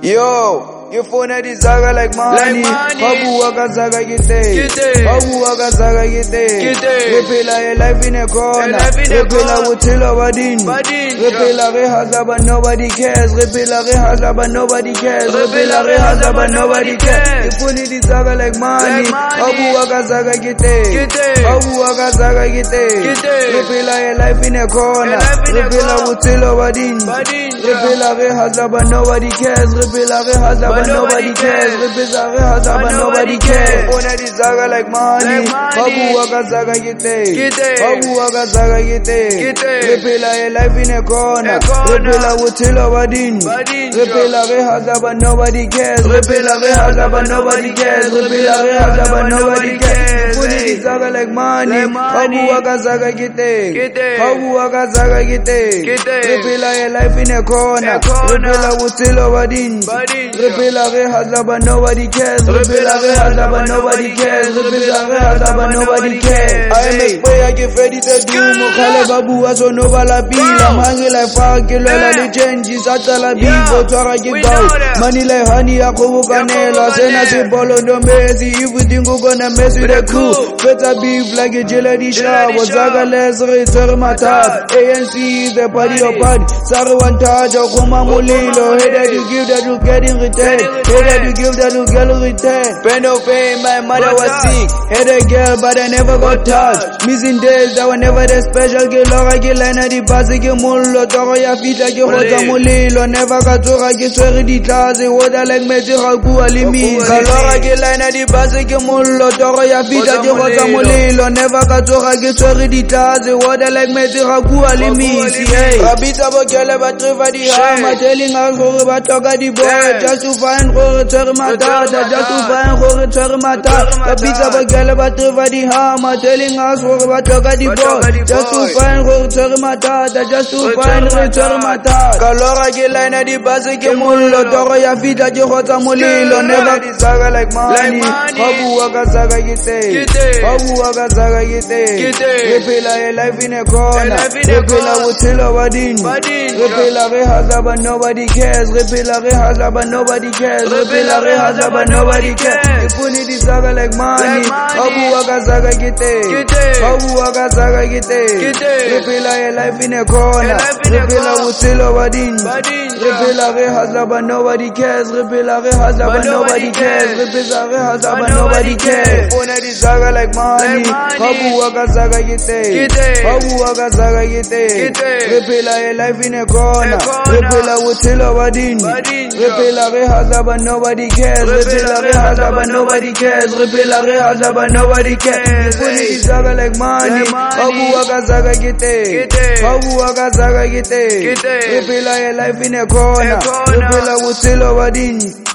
Yo, you phone di zaga like money. Babu waka zaga gite. Babu waka zaga gite. We phela a life in a corner. We phela utilo badini. We phela re haza but nobody cares. We phela re haza but nobody cares. We phela re haza but nobody cares. You phone di zaga like money. Babu waka zaga gite. Babu waka zaga gite. We phela a life in a corner. We phela utilo badini. We phela re haza but nobody cares. We phela re haza but nobody cares. We phela re haza but nobody cares. Phone di zaga like money. Babu waka zaga gite. Babu waka zaga gite. We phela a life in a corner. We phela utilo badini. We phela re haza but nobody cares. We phela re haza but nobody cares. We phela re haza but nobody cares. Phone di zaga like money. Babu waka zaga gite. Babu waka zaga gite. We phela a life in a corner. We phela utilo badini. We phela re haza but nobody cares. We phela re haza but nobody cares. We phela re haza but nobody cares. I make way I get ready to do. Mokhale babu aso no bala bila. Mangi like fuck lola le changes atala bibo twara gibao. Money like honey ya kubukanela. Sena se bolo no messy. Everything go gonna mess with the crew. Better beef like a jelly shower. Zaga les return matat. ANC is the party of party. Saru one touch of kuma mulilo. Hey that you give that you get in return. Hey that you give that you get in return. Pen of fame, my mother was sick. Had a girl but I never got touched. Missing days that were never the special. Get Laura get line at the basi get mullo. Toro ya fita get hota mulilo. Never got Tora get swery di taze. Water like Meji Ragu Alimizi. Laura get line at the basi get mullo. Toro ya fita get hota mulilo. Never got Tora get swery di taze. Water like Meji Ragu Alimizi. Rabita bokele batriva di hama. Telling us gore batoka di boy. Just to find gore tere matata. Just to find gore tere matata. Rabita bokele batriva di hama. Telling us gore batoka di boy. Just to find gore tere matata. Just to find gore tere matata. Kalora ke line di basi ke mullo. Toro ya fita ke hota mulilo. Never di zaga like money. Babu waka zaga gite. Babu waka zaga gite. We phela a life in a corner. We phela utilo badini. We phela re haza but nobody cares. We phela re haza but nobody cares. We phela re haza but nobody cares. You phone di zaga like money. Babu waka zaga gite. Babu waka zaga gite. We phela a life in a corner. We phela utilo badini. We phela re haza but nobody cares. We phela re haza but nobody cares. We phela re haza but nobody cares. Phone di zaga like money. Babu waka zaga gite. Babu waka zaga gite. We phela a life in a corner. We phela utilo badini. We phela re haza but nobody cares. We phela re haza but nobody cares. We phela re haza but nobody cares. Phone di zaga like money. Babu waka zaga gite. Babu waka zaga gite. We phela a life in a corner. We phela utilo badini.